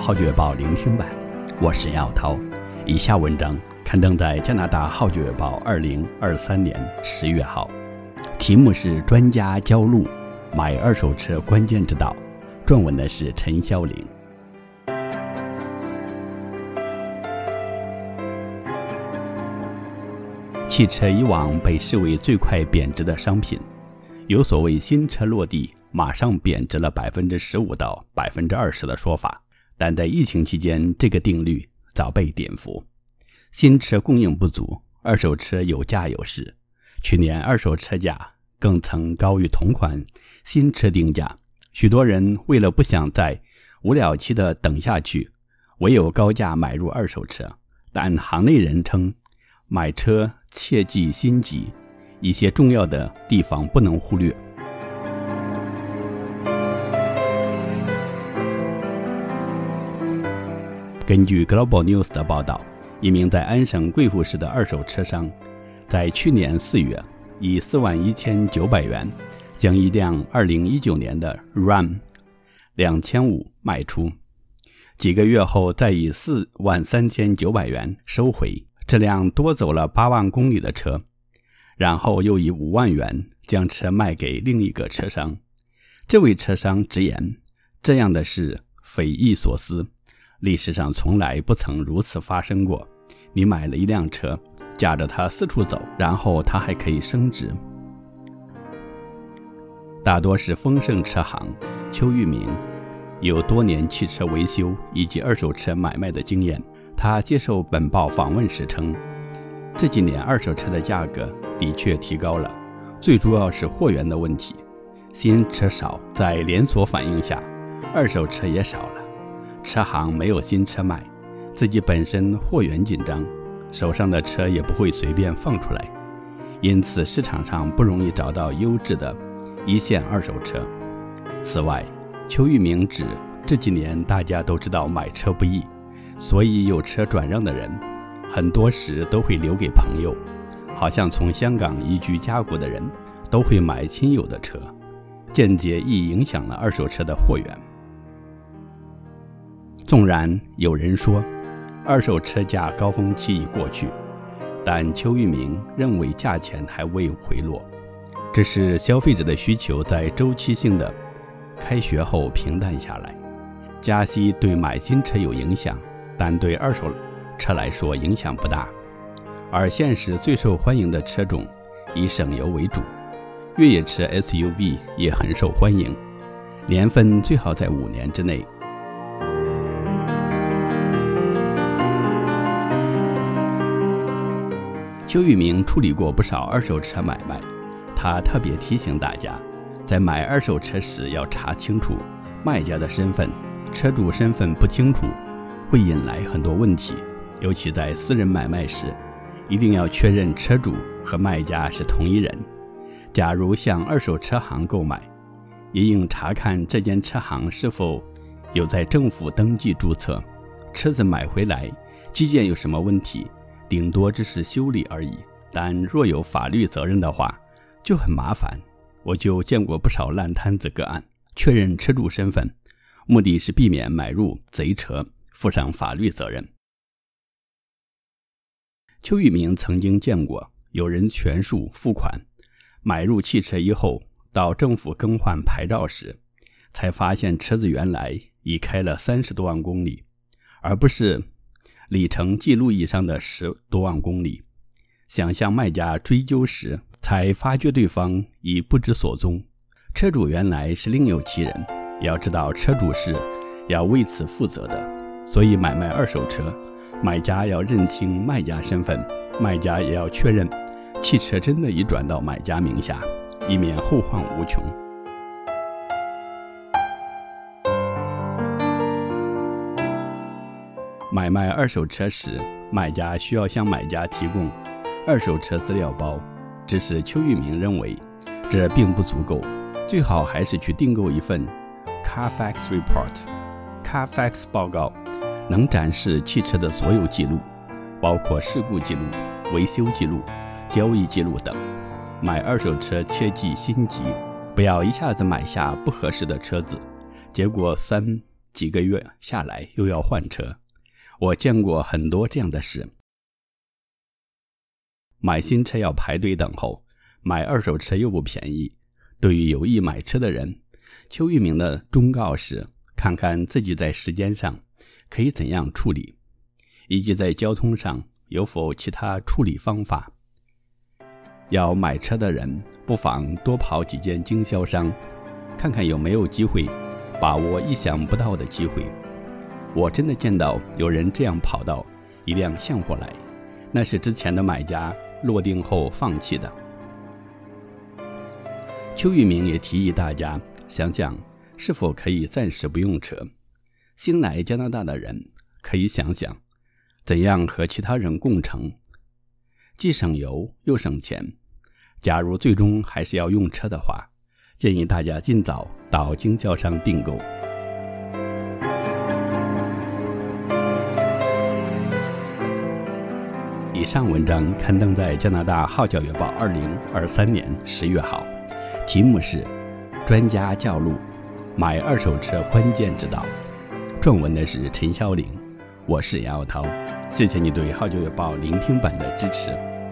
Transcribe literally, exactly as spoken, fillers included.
号角月报聆听版，我是杨晓涛。以下文章刊登在加拿大号角月报二零二三年十月号，题目是专家教路买二手车关键之道，撰文的是陈霄林。汽车以往被视为最快贬值的商品，有所谓新车落地马上贬值了 百分之十五 到 百分之二十 的说法，但在疫情期间，这个定律早被颠覆。新车供应不足，二手车有价有市，去年二手车价更曾高于同款新车定价，许多人为了不想再无了期的等下去，唯有高价买入二手车。但行内人称，买车切忌心急，一些重要的地方不能忽略。根据 Global News 的报道，一名在安省贵府市的二手车商，在去年四月以四万一千九百元将一辆二零一九年的 Ram 两千五百卖出，几个月后再以四万三千九百元收回这辆多走了八万公里的车，然后又以五万元将车卖给另一个车商。这位车商直言，这样的事匪夷所思，历史上从来不曾如此发生过。你买了一辆车，驾着它四处走，然后它还可以升值。大多是丰盛车行邱玉明，有多年汽车维修以及二手车买卖的经验。他接受本报访问时称，这几年二手车的价格的确提高了，最主要是货源的问题。新车少，在连锁反应下，二手车也少了。车行没有新车卖，自己本身货源紧张，手上的车也不会随便放出来，因此市场上不容易找到优质的一线二手车。此外，邱玉明指这几年大家都知道买车不易，所以有车转让的人很多时都会留给朋友，好像从香港移居家国的人都会买亲友的车，间接亦影响了二手车的货源。纵然有人说二手车价高峰期已过去，但邱玉明认为价钱还未回落，这是消费者的需求在周期性的开学后平淡下来。加息对买新车有影响，但对二手车来说影响不大。而现时最受欢迎的车种以省油为主，越野车 S U V 也很受欢迎，年份最好在五年之内。邱玉明处理过不少二手车买卖，他特别提醒大家，在买二手车时要查清楚卖家的身份，车主身份不清楚会引来很多问题，尤其在私人买卖时，一定要确认车主和卖家是同一人。假如向二手车行购买，也应查看这间车行是否有在政府登记注册，车子买回来基建有什么问题，顶多只是修理而已，但若有法律责任的话就很麻烦。我就见过不少烂摊子个案，确认车主身份，目的是避免买入贼车，负上法律责任。邱玉明曾经见过有人全数付款买入汽车以后，到政府更换牌照时才发现车子原来已开了三十多万公里，而不是里程记录仪上的十多万公里。想向卖家追究时，才发觉对方已不知所踪，车主原来是另有其人。要知道车主是要为此负责的，所以买卖二手车，买家要认清卖家身份，卖家也要确认汽车真的已转到买家名下，以免后患无穷。买卖二手车时，卖家需要向买家提供二手车资料包，只是邱玉明认为这并不足够，最好还是去订购一份 Carfax Report。Carfax 报告能展示汽车的所有记录，包括事故记录、维修记录、交易记录等。买二手车切忌心急，不要一下子买下不合适的车子，结果三几个月下来又要换车。我见过很多这样的事。买新车要排队等候，买二手车又不便宜。对于有意买车的人，邱玉明的忠告是看看自己在时间上可以怎样处理，以及在交通上有否其他处理方法。要买车的人不妨多跑几间经销商，看看有没有机会把握意想不到的机会。我真的见到有人这样跑到一辆相货来，那是之前的买家落定后放弃的。邱玉明也提议大家想想是否可以暂时不用车。新来加拿大的人可以想想怎样和其他人共乘，既省油又省钱。假如最终还是要用车的话，建议大家尽早到经销商订购。以上文章刊登在加拿大《号角月报》二零二三年十月号，题目是专家教路，买二手车关键指导。撰文的是陈霄林，我是杨耀涛。谢谢你对《号角月报》聆听版的支持。